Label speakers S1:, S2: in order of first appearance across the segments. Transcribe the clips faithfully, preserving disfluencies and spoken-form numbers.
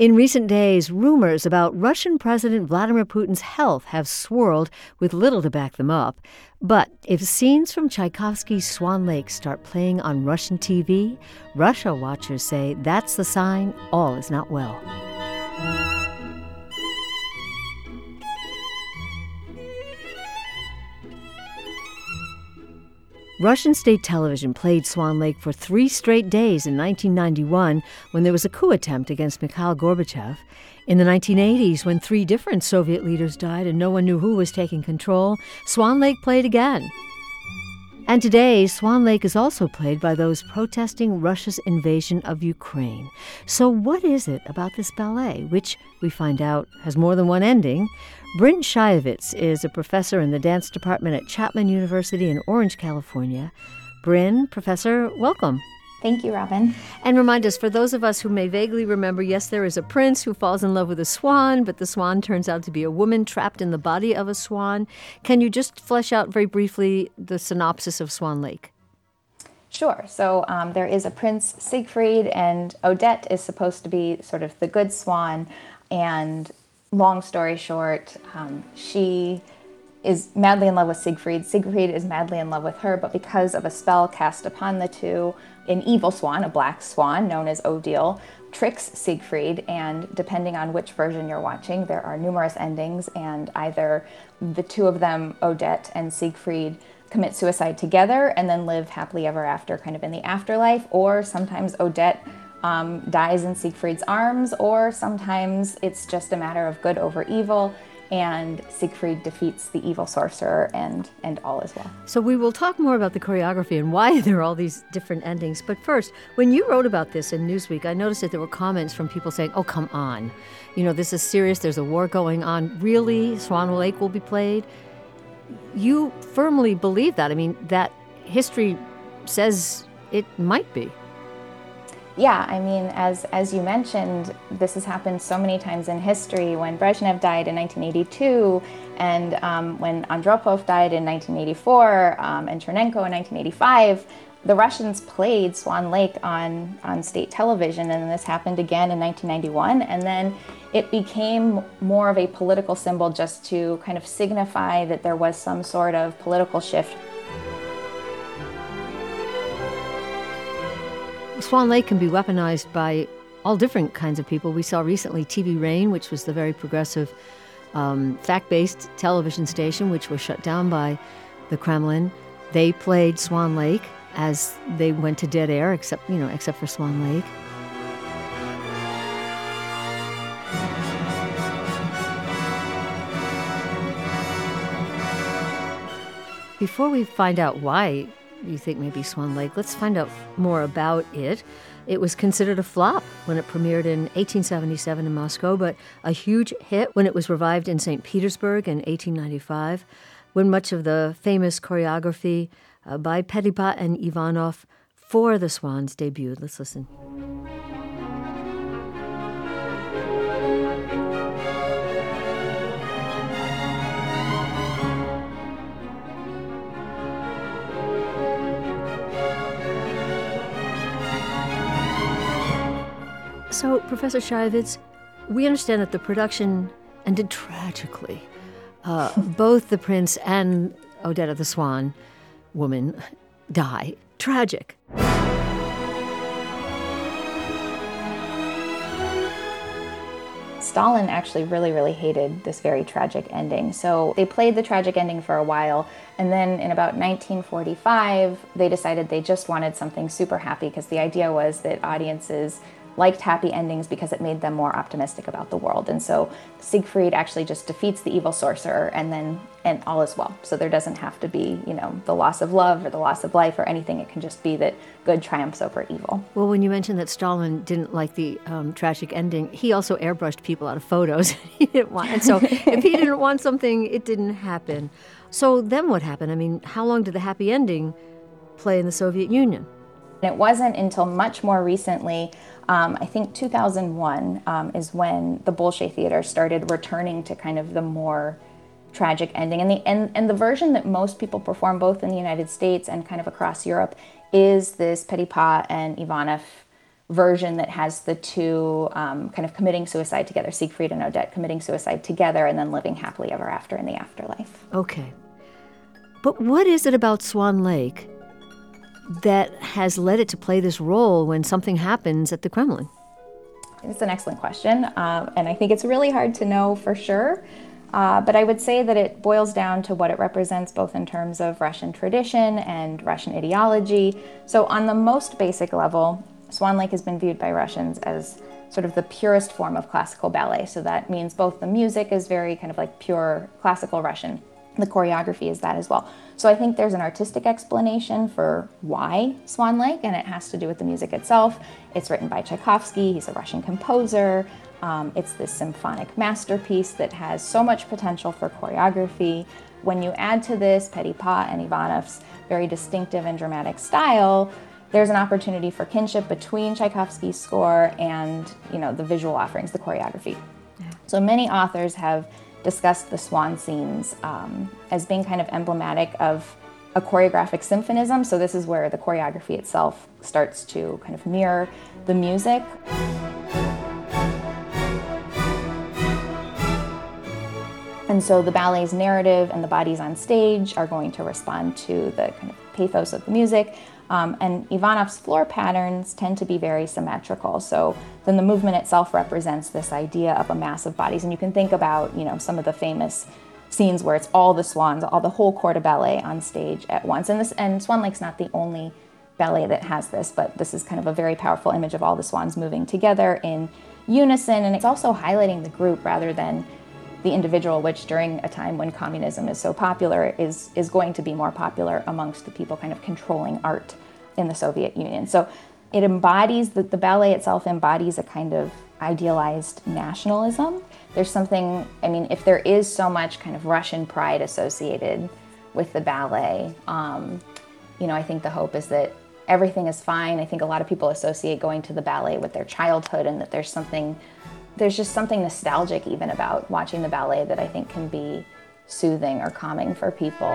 S1: In recent days, rumors about Russian President Vladimir Putin's health have swirled with little to back them up. But if scenes from Tchaikovsky's Swan Lake start playing on Russian T V, Russia watchers say that's the sign all is not well. Russian state television played Swan Lake for three straight days in nineteen ninety-one when there was a coup attempt against Mikhail Gorbachev. In the nineteen eighties, when three different Soviet leaders died and no one knew who was taking control, Swan Lake played again. And today, Swan Lake is also played by those protesting Russia's invasion of Ukraine. So what is it about this ballet, which we find out has more than one ending? Bryn Shayevitz is a professor in the dance department at Chapman University in Orange, California. Bryn, Professor, welcome.
S2: Thank you, Robin.
S1: And remind us, for those of us who may vaguely remember, yes, there is a prince who falls in love with a swan, but the swan turns out to be a woman trapped in the body of a swan. Can you just flesh out very briefly the synopsis of Swan Lake?
S2: Sure. So um, there is a Prince Siegfried, and Odette is supposed to be sort of the good swan. And long story short, um, she is madly in love with Siegfried. Siegfried is madly in love with her, but because of a spell cast upon the two, an evil swan, a black swan known as Odile, tricks Siegfried, and depending on which version you're watching, there are numerous endings, and either the two of them, Odette and Siegfried, commit suicide together and then live happily ever after, kind of in the afterlife, or sometimes Odette um, dies in Siegfried's arms, or sometimes it's just a matter of good over evil, and Siegfried defeats the evil sorcerer, and, and all is well.
S1: So we will talk more about the choreography and why there are all these different endings. But first, when you wrote about this in Newsweek, I noticed that there were comments from people saying, oh, come on. You know, this is serious. There's a war going on. Really? Swan Lake will be played? You firmly believe that. I mean, that history says it might be.
S2: Yeah, I mean, as as you mentioned, this has happened so many times in history. When Brezhnev died in nineteen eighty-two, and um, when Andropov died in nineteen eighty-four, um, and Chernenko in nineteen eighty-five, the Russians played Swan Lake on, on state television, and this happened again in nineteen ninety-one, and then it became more of a political symbol just to kind of signify that there was some sort of political shift.
S1: Swan Lake can be weaponized by all different kinds of people. We saw recently T V Rain, which was the very progressive, um, fact-based television station, which was shut down by the Kremlin. They played Swan Lake as they went to dead air, except, you know, except for Swan Lake. Before we find out why you think maybe Swan Lake, let's find out more about it. It was considered a flop when it premiered in eighteen seventy-seven in Moscow, but a huge hit when it was revived in Saint Petersburg in eighteen ninety-five, when much of the famous choreography uh, by Petipa and Ivanov for the Swans debuted. Let's listen. So, Professor Shayevitz, we understand that the production ended tragically. Uh, both the prince and Odette the Swan woman die. Tragic.
S2: Stalin actually really, really hated this very tragic ending. So they played the tragic ending for a while, and then in about nineteen forty-five, they decided they just wanted something super happy, because the idea was that audiences liked happy endings because it made them more optimistic about the world. And so Siegfried actually just defeats the evil sorcerer, and then and all is well. So there doesn't have to be, you know, the loss of love or the loss of life or anything. It can just be that good triumphs over evil.
S1: Well, when you mentioned that Stalin didn't like the um, tragic ending, he also airbrushed people out of photos. He didn't want, and so if he didn't want something, it didn't happen. So then what happened? I mean, how long did the happy ending play in the Soviet Union?
S2: It wasn't until much more recently, um, I think two thousand one, um, is when the Bolshoi Theater started returning to kind of the more tragic ending. And the and, and the version that most people perform, both in the United States and kind of across Europe, is this Petipa and Ivanov version that has the two um, kind of committing suicide together, Siegfried and Odette committing suicide together and then living happily ever after in the afterlife.
S1: Okay. But what is it about Swan Lake that has led it to play this role when something happens at the Kremlin?
S2: It's an excellent question, um, and I think it's really hard to know for sure. Uh, but I would say that it boils down to what it represents both in terms of Russian tradition and Russian ideology. So on the most basic level, Swan Lake has been viewed by Russians as sort of the purest form of classical ballet. So that means both the music is very kind of like pure classical Russian. The choreography is that as well. So I think there's an artistic explanation for why Swan Lake, and it has to do with the music itself. It's written by Tchaikovsky. He's a Russian composer. Um, it's this symphonic masterpiece that has so much potential for choreography. When you add to this Petipa and Ivanov's very distinctive and dramatic style, there's an opportunity for kinship between Tchaikovsky's score and, you know, the visual offerings, the choreography. Yeah. So many authors have discussed the swan scenes um, as being kind of emblematic of a choreographic symphonism. So this is where the choreography itself starts to kind of mirror the music. And so the ballet's narrative and the bodies on stage are going to respond to the kind of pathos of the music. Um, and Ivanov's floor patterns tend to be very symmetrical. So then the movement itself represents this idea of a mass of bodies. And you can think about, you know, some of the famous scenes where it's all the swans, all the whole corps de ballet on stage at once. And this, and Swan Lake's not the only ballet that has this, but this is kind of a very powerful image of all the swans moving together in unison. And it's also highlighting the group rather than the individual, which during a time when communism is so popular is, is going to be more popular amongst the people kind of controlling art in the Soviet Union. So it embodies, the, the ballet itself embodies a kind of idealized nationalism. There's something, I mean, if there is so much kind of Russian pride associated with the ballet, um, you know, I think the hope is that everything is fine. I think a lot of people associate going to the ballet with their childhood, and that there's something There's just something nostalgic even about watching the ballet that I think can be soothing or calming for people.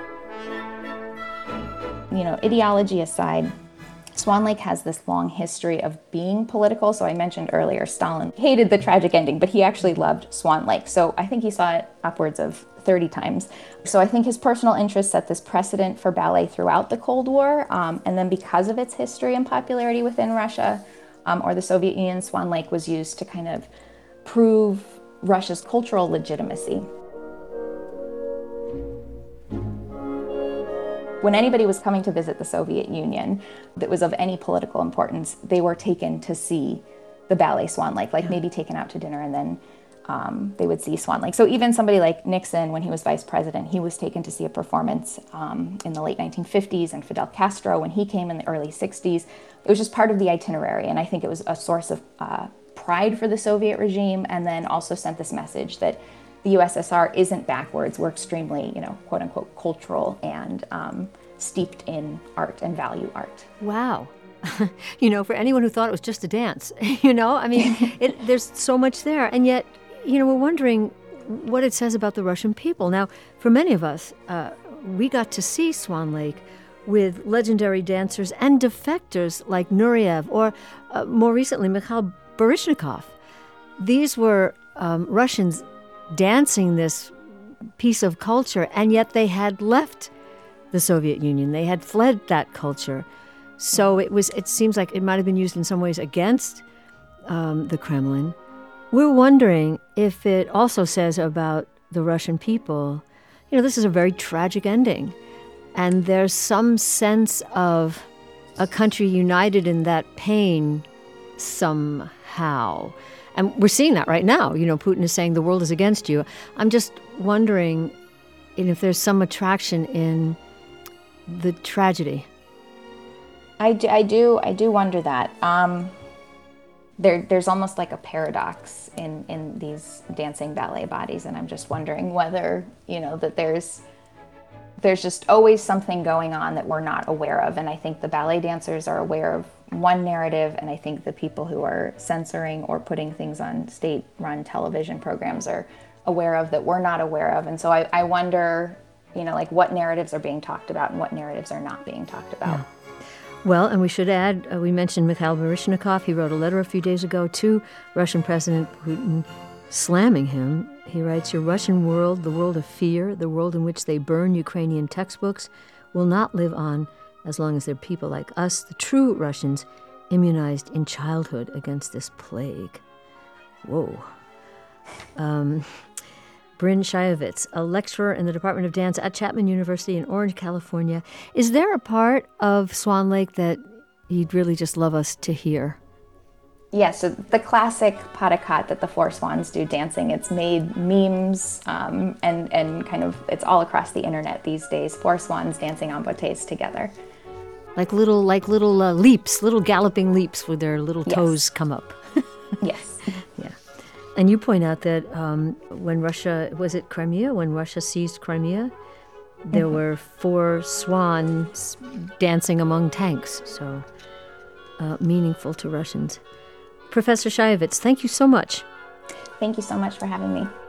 S2: You know, ideology aside, Swan Lake has this long history of being political. So I mentioned earlier, Stalin hated the tragic ending, but he actually loved Swan Lake. So I think he saw it upwards of thirty times. So I think his personal interest set this precedent for ballet throughout the Cold War. Um, and then because of its history and popularity within Russia, Um, or the Soviet Union, Swan Lake was used to kind of prove Russia's cultural legitimacy. When anybody was coming to visit the Soviet Union that was of any political importance, they were taken to see the ballet Swan Lake, like yeah. maybe taken out to dinner and then um, they would see Swan Lake. So even somebody like Nixon, when he was vice president, he was taken to see a performance um, in the late nineteen fifties, and Fidel Castro, when he came in the early sixties, it was just part of the itinerary. And I think it was a source of uh, pride for the Soviet regime, and then also sent this message that the U S S R isn't backwards. We're extremely, you know, quote unquote, cultural and um, steeped in art and value art.
S1: Wow. You know, for anyone who thought it was just a dance, you know, I mean, it, there's so much there. And yet, you know, we're wondering what it says about the Russian people. Now, for many of us, uh, we got to see Swan Lake with legendary dancers and defectors like Nureyev, or uh, more recently, Mikhail Baryshnikov. These were um, Russians dancing this piece of culture, and yet they had left the Soviet Union. They had fled that culture. So it was. It seems like it might have been used in some ways against um, the Kremlin. We're wondering if it also says about the Russian people, you know, this is a very tragic ending. And there's some sense of a country united in that pain somehow. And we're seeing that right now. You know, Putin is saying the world is against you. I'm just wondering if there's some attraction in the tragedy.
S2: I do, I do, I do wonder that. Um, there, there's almost like a paradox in, in these dancing ballet bodies, and I'm just wondering whether, you know, that there's there's just always something going on that we're not aware of. And I think the ballet dancers are aware of one narrative, and I think the people who are censoring or putting things on state-run television programs are aware of that we're not aware of. And so I, I wonder, you know, like what narratives are being talked about and what narratives are not being talked about.
S1: Yeah. Well, and we should add, uh, we mentioned Mikhail Baryshnikov. He wrote a letter a few days ago to Russian President Putin slamming him. He writes, "Your Russian world, the world of fear, the world in which they burn Ukrainian textbooks, will not live on as long as there are people like us, the true Russians, immunized in childhood against this plague." Whoa. Um, Bryn Shayevitz, a lecturer in the Department of Dance at Chapman University in Orange, California. Is there a part of Swan Lake that you'd really just love us to hear?
S2: Yes, yeah, so the classic pas de quatre that the four swans do dancing, it's made memes um, and, and kind of, it's all across the internet these days, four swans dancing en bottes together.
S1: Like little like little uh, leaps, little galloping leaps where their little toes
S2: yes.
S1: come up.
S2: Yes.
S1: Yeah. And you point out that um, when Russia, was it Crimea? When Russia seized Crimea, there mm-hmm. were four swans dancing among tanks. So uh, meaningful to Russians. Professor Shayevitz, thank you so much.
S2: Thank you so much for having me.